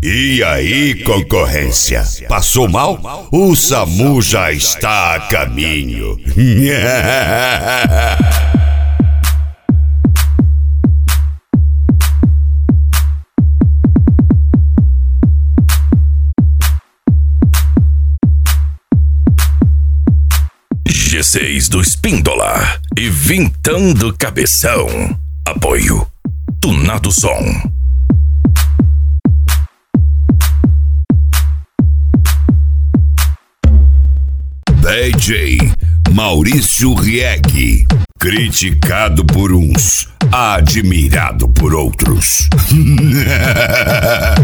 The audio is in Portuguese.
E aí, concorrência? Passou mal? O SAMU já está a caminho. G6 do Espíndola e Vintão do Cabeção. Apoio Tunado Som. DJ Maurício Rieg, criticado por uns, admirado por outros.